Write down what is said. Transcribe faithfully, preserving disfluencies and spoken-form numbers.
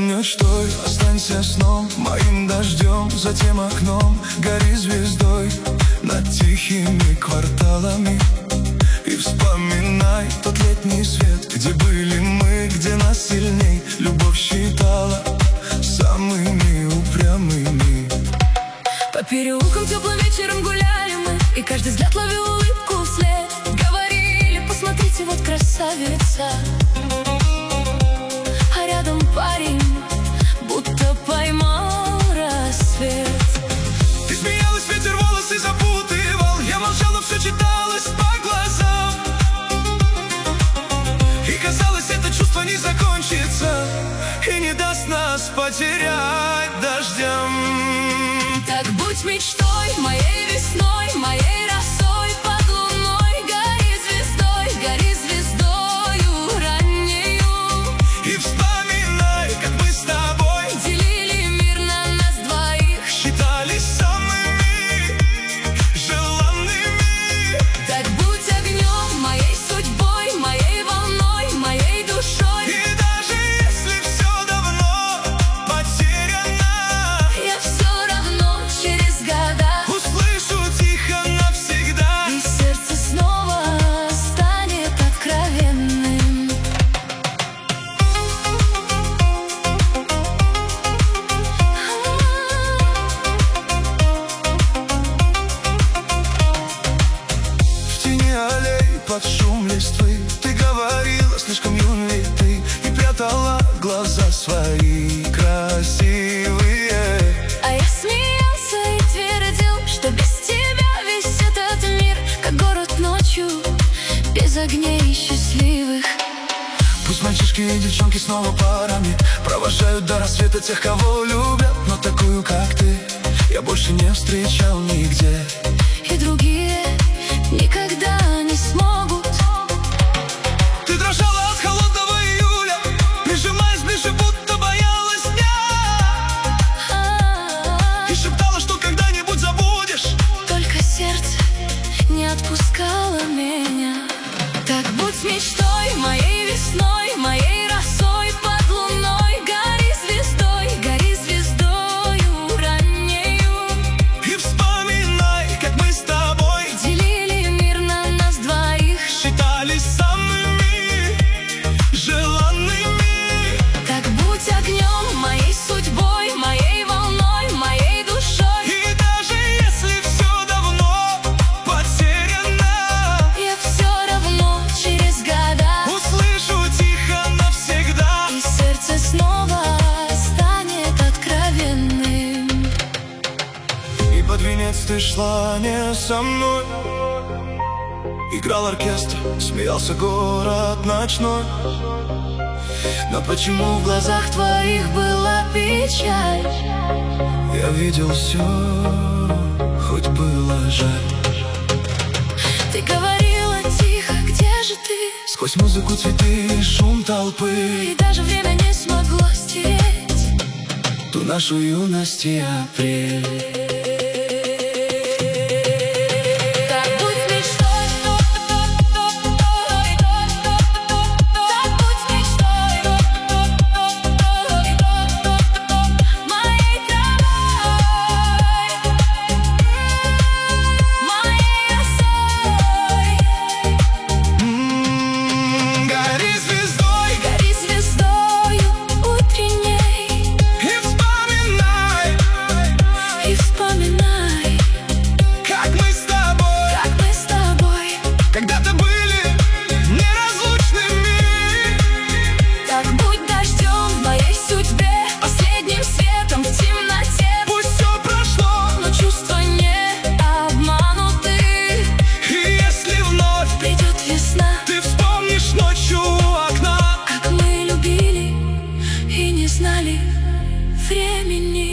мечтой, останься сном, моим дождем, затем окном. Гори звездой над тихими кварталами и вспоминай тот летний свет, где были мы, где нас сильней любовь считала самыми упрямыми. По переулкам теплым вечером гуляли мы, и каждый взгляд ловил улыбку вслед. Говорили: посмотрите, вот красавица. А рядом парень будто поймал рассвет. Ты смеялась, ветер волосы запутывал, я молчал, но все читалось по глазам. И казалось, это чувство не закончится и не даст нас потерять дождем. Так будь мечтой, моей весной, моей росой под луной. Гори звездой, гори звездою раннею. И вспоминай, как мы с тобой делили мир на нас двоих, считались самыми желанными. Так будь огнем, моей судьбой, моей волной, моей душой. И даже если все давно потеряно, Я все равно через года услышу тихо навсегда, и сердце снова станет откровенным. в тени аллей под шум листвы ты говорила слишком юной ты и прятала глаза свои красивые. А я смеялся и твердил, что без тебя весь этот мир как город ночью, без огней и счастливых. Пусть мальчишки и девчонки снова парами провожают до рассвета тех, кого любят, но такую, как ты, я больше не встречал нигде. И другие никогда не смогут. Ты дрожала от холодного июля, прижимаясь ближе, будто боялась дня, и шептала, что когда-нибудь забудешь. Только сердце не отпускало меня. Так будь мечтой, моей весной, моей росой под луной. Гори звездой, гори звездою раннею. И вспоминай, как мы с тобой Делили мир на нас двоих, считались самыми желанными. так будь огнем, моей судьбой, моей волной, моей душой. И даже если все давно потеряно, Я все равно через года услышу тихо навсегда, и сердце снова станет откровенным. и под венец ты шла не со мной. Играл оркестр, смеялся город ночной. Но почему в глазах твоих была печаль? Я видел все, хоть было жаль. Ты говорила тихо, где же ты? Сквозь музыку, цветы и шум толпы И даже время не смогло стереть ту нашу юность и апрель. Так будь мечтой, так будь мечтой, моей травой, моей росой. М-м, Гори звездой Гори звездою утренней и вспоминай, и вспоминай, как мы с тобой как мы с тобой когда-то были неразлучными. Так будь дождем в моей судьбе, последним светом в темноте. Пусть все прошло, Но чувства не обмануты. и если вновь Придет весна, ты вспомнишь ночью у окна, как мы любили и не знали времени.